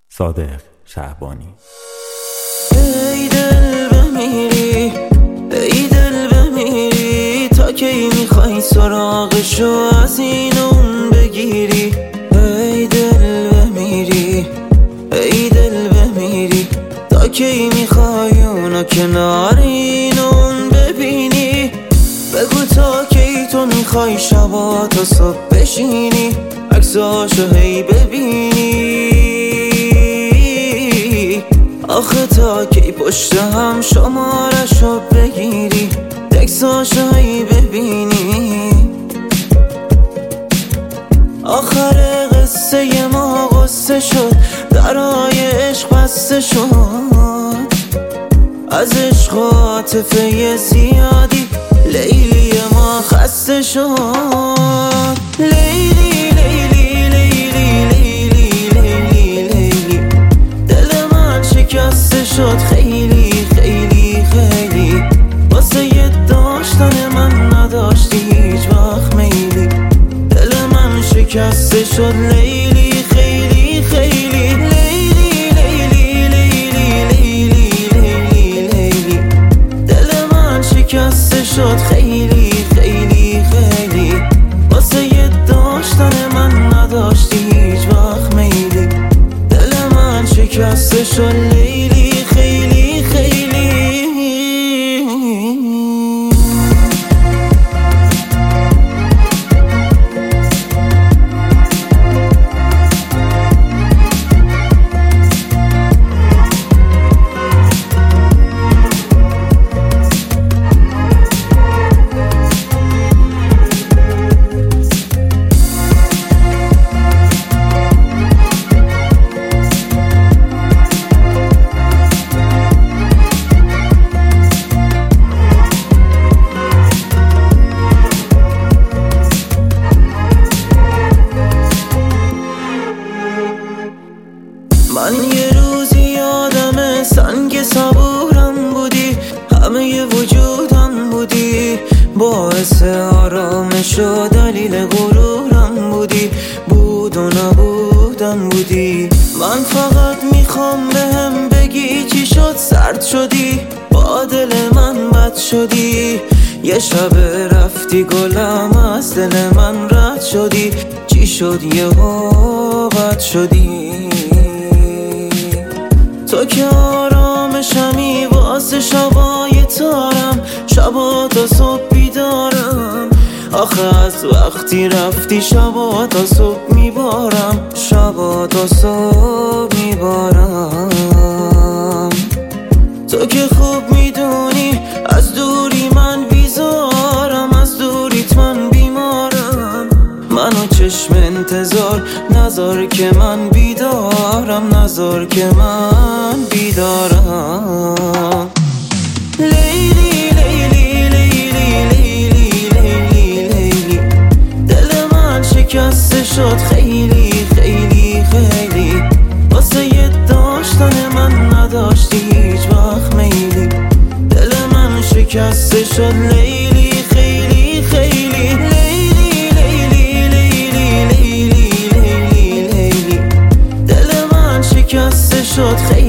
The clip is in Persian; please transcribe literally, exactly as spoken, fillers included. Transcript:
صادق شعبانی. ای دل بمیری، ای دل بمیری، تا کی میخوای سراغشو از این اون بگیری؟ ای دل بمیری، ای دل بمیری، تا کی میخوای اونو کنار این اون ببینی؟ بگو تا کی تو میخوای شبا تا صبح بشینی عکساشو هی ببینی؟ آخه تا کی پشت هم شمارشو بگیری تکساشو هی ببینی؟ آخر قصه ما قصه شد، درای عشق بسته شد، از عشق و عاطفه زیادی لیلی ما خسته شد. لیلی لیلی لیلی لیلی لیلی لیلی، دل من شکسته شد خیلی خیلی خیلی، واسه یه داشتن من نداشتی هیچ وقت میلی. دل من شکسته شد لیلی خیلی خیلی، لیلی لیلی لیلی لیلی لیلی لیلی، دل من شکسته شد خیلی خیلی خیلی، واسه یه داشتن من نداشتی هیچ وقت میلی. دل من شکسته شد لیلی خیلی خیلی. من یه روزی یادم سنگ صبورم بودی، همه ی وجودم بودی، باعث آرامش و دلیل غرورم بودی، بود و نبودم بودی. من فقط میخوام بهم بگی چی شد سرد شدی، با دل من بد شدی، یه شب رفتی گلم از دل من رد شدی، چی شد یهو بد شدی؟ تو که آرامشمی واسه شبای تارم، شبا تا صبح بیدارم، آخه از وقتی رفتی شبا تا صبح میبارم، شبا تا صبح میبارم. تو که خوب میدونی از دوری من بیزارم، از دوریت من بیمارم، منو چشم انتظار نذار که من بیدارم، نذار که من بیدارم. لیلی لیلی لیلی لیلی لیلی لیلی، دل من شکسته شد خیلی خیلی خیلی، واسه یه داشتن من نداشتی هیچ وقت میلی. دل من شکسته شد لیلی خیلی خیلی، لیلی لیلی لیلی لیلی لیلی لیلی، دل من شکسته شد خیلی